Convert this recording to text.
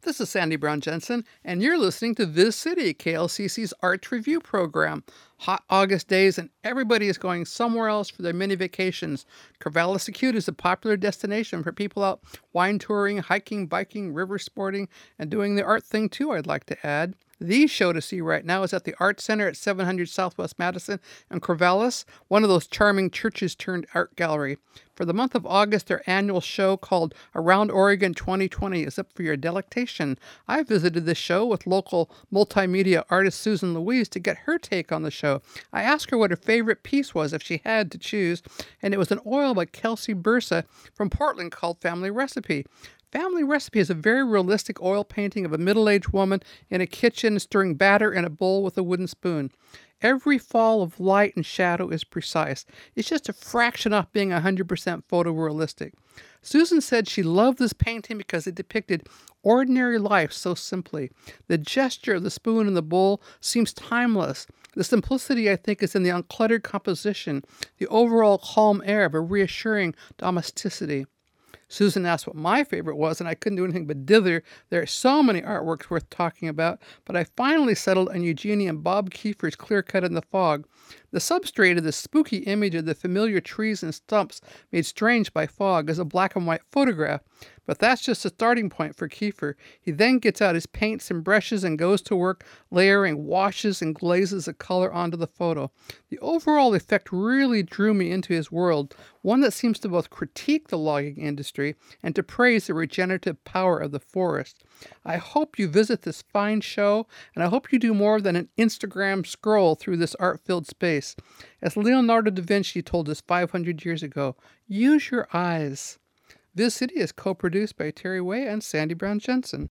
This is Sandy Brown Jensen, and you're listening to Viz City, KLCC's Arts Review program. Hot August days, and everybody is going somewhere else for their mini vacations. Corvallis Acute is a popular destination for people out wine touring, hiking, biking, river sporting, and doing the art thing too, I'd like to add. The show to see right now is at the Art Center at 700 Southwest Madison in Corvallis, one of those charming churches turned art gallery. For the month of August, their annual show called Around Oregon 2020 is up for your delectation. I visited this show with local multimedia artist Susan Louise to get her take on the show. I asked her what her favorite piece was if she had to choose, and it was an oil by Kelsey Bursa from Portland called Family Recipe. Family Recipe is a very realistic oil painting of a middle-aged woman in a kitchen stirring batter in a bowl with a wooden spoon. Every fall of light and shadow is precise. It's just a fraction off being 100% photorealistic. Susan said she loved this painting because it depicted ordinary life so simply. The gesture of the spoon in the bowl seems timeless. The simplicity, I think, is in the uncluttered composition, the overall calm air of a reassuring domesticity. Susan asked what my favorite was, and I couldn't do anything but dither. There are so many artworks worth talking about, but I finally settled on Eugenie and Bob Kiefer's Clear Cut in the Fog. The substrate of the spooky image of the familiar trees and stumps made strange by fog is a black and white photograph, but that's just a starting point for Kiefer. He then gets out his paints and brushes and goes to work layering washes and glazes of color onto the photo. The overall effect really drew me into his world, one that seems to both critique the logging industry and to praise the regenerative power of the forest. I hope you visit this fine show, and I hope you do more than an Instagram scroll through this art-filled space. As Leonardo da Vinci told us 500 years ago, use your eyes. Viz City is co-produced by Terry Way and Sandy Brown Jensen.